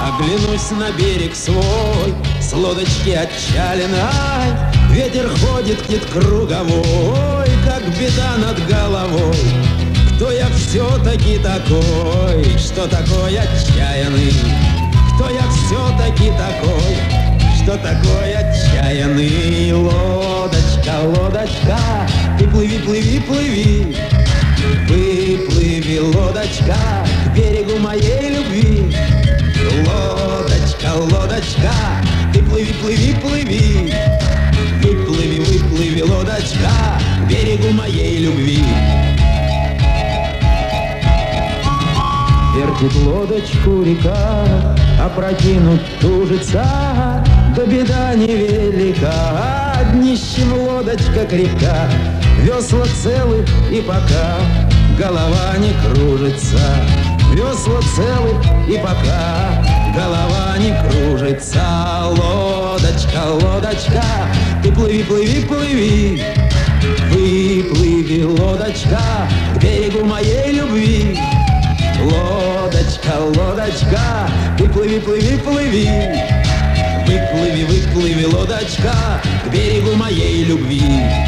Оглянусь на берег свой, с лодочки отчаленной, ветер ходит круговой, как беда над головой. Кто я все-таки такой, что такой отчаянный? Кто я все-таки такой, что такой отчаянный? Лодочка, лодочка, ты плыви, плыви, плыви. Выплыви, лодочка, к берегу моей любви. Лодочка, лодочка, ты плыви, плыви, плыви. Выплыви, выплыви, лодочка, к берегу моей любви. Вертит лодочку река, опрокинут тужится, да беда невелика. Днищем лодочка крепка, весла целы и пока голова не кружится. Весла целы и пока голова не кружится. Лодочка, лодочка, ты плыви, плыви, плыви. Выплыви, лодочка, к берегу моей любви. Лодочка, лодочка, ты плыви, плыви, плыви. Выплыви, выплыви, лодочка, к берегу моей любви.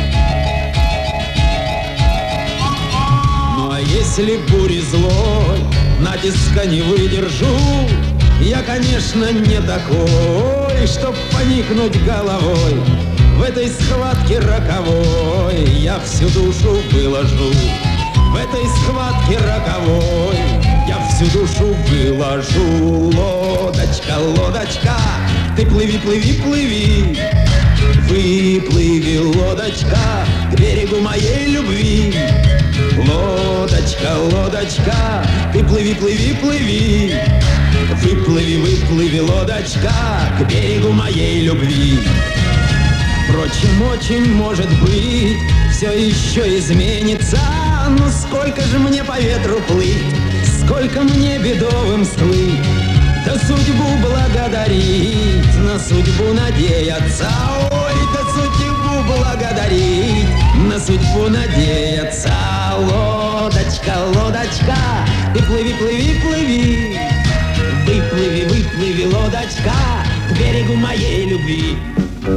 Ну а если бури злой натиска не выдержу, я, конечно, не такой, чтоб поникнуть головой. В этой схватке роковой я всю душу выложу. В этой схватке роковой я всю душу выложу. Лодочка, лодочка, ты плыви, плыви, плыви. Выплыви, лодочка, к берегу моей любви. Лодочка, лодочка, ты плыви, плыви, плыви. Выплыви, выплыви, лодочка, к берегу моей любви. Впрочем, очень может быть, все еще изменится. Но сколько же мне по ветру плыть, сколько мне бедовым сплыть, да судьбу благодарить, на судьбу надеяться. Ой, да судьбу благодарить, на судьбу надеяться. Лодочка, лодочка, ты плыви, плыви, плыви. Выплыви, выплыви, лодочка, к берегу моей любви.